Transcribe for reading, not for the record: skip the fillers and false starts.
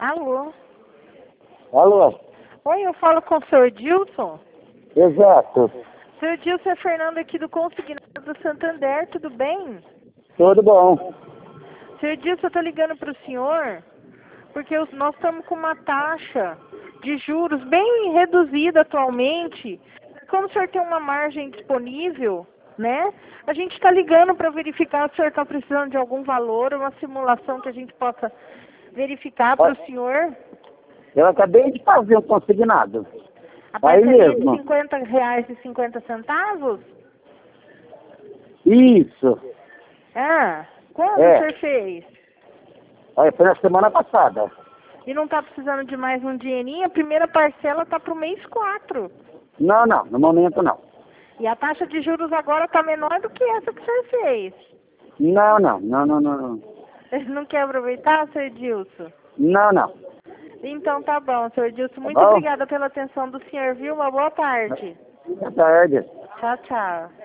Alô? Alô? Oi, eu falo com o senhor Dilson? Exato. Senhor Dilson, é Fernando aqui do Consignado do Santander, tudo bem? Tudo bom. Senhor Dilson, eu estou ligando para o senhor porque nós estamos com uma taxa de juros bem reduzida atualmente. Como o senhor tem uma margem disponível, né? A gente está ligando para verificar se o senhor está precisando de algum valor, uma simulação que a gente possa verificar para o senhor. Eu acabei de fazer um consignado. A Aí parceria de mesmo. R$ 50,50? Isso. Ah, quando o É. senhor fez? Aí foi na semana passada. E não está precisando de mais um dinheirinho? A primeira parcela está para o mês 4. Não, não. No momento não. E a taxa de juros agora está menor do que essa que o senhor fez. Não, não. Não, não, não, não. Não quer aproveitar, senhor Dilson? Não, não. Então tá bom, senhor Dilson. Tá Muito bom? obrigada pela atenção do senhor, viu? Uma boa tarde. Boa tarde. Tchau, tchau.